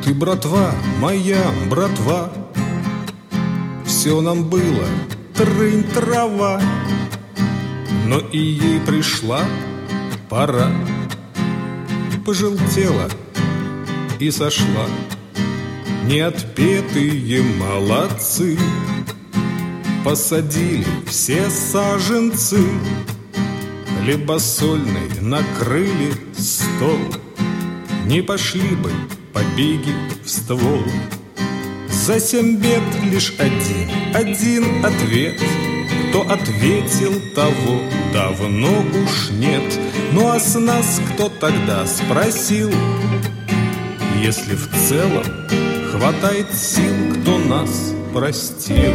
Ты, братва, моя братва, все нам было трынь-трава, но и ей пришла пора. Пожелтела и сошла. Неотпетые молодцы посадили все саженцы, хлебосольный накрыли стол. Не пошли бы побеги в ствол. За 7 бед лишь один ответ. Кто ответил, того давно уж нет. Ну а с нас кто тогда спросил? Если в целом хватает сил, кто нас простил?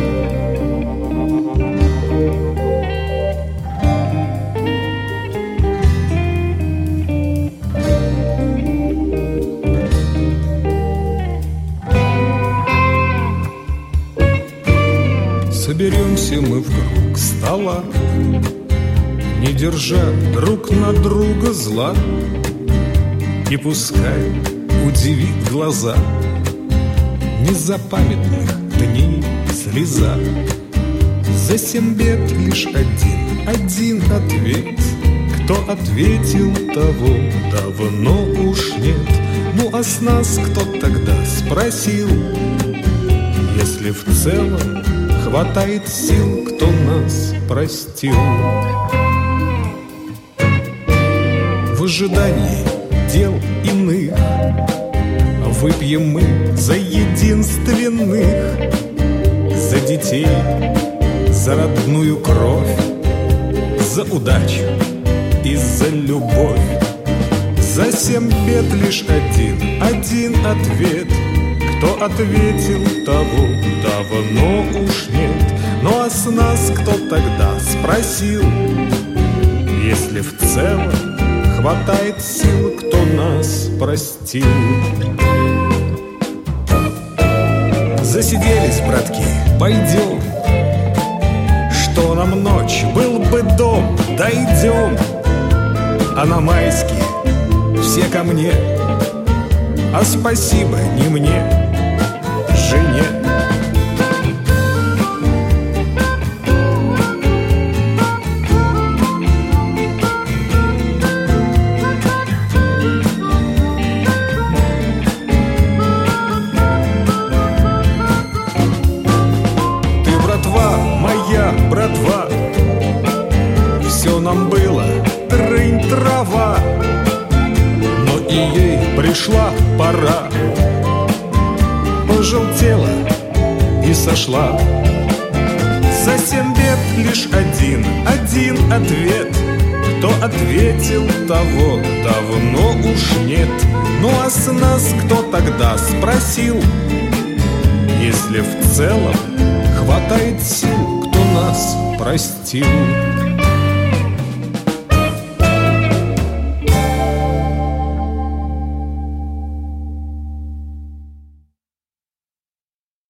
Соберемся мы в круг стола, не держа друг на друга зла, и пускай удивит глаза незапамятных дней слеза. За 7 бед лишь один ответ. Кто ответил, того давно уж нет. Ну а с нас кто тогда спросил? Если в целом хватает сил, кто нас простил? В ожидании дел иных выпьем мы за единственных, за детей, за родную кровь, за удачу и за любовь. За 7 бед лишь один ответ. Кто ответил, того давно уж нет. Ну а с нас кто тогда спросил? Если в целом хватает сил, кто нас простил? Засиделись, братки, пойдем. Что нам ночь, был бы дом, дойдем. А на майские все ко мне, а спасибо не мне, жене. Ты, братва, моя братва, все нам было трынь-трава, но и ей пришла пора. Пожелтела и сошла. За 7 бед лишь один ответ. Кто ответил, того давно уж нет. Ну а с нас кто тогда спросил? Если в целом хватает сил, кто нас простил?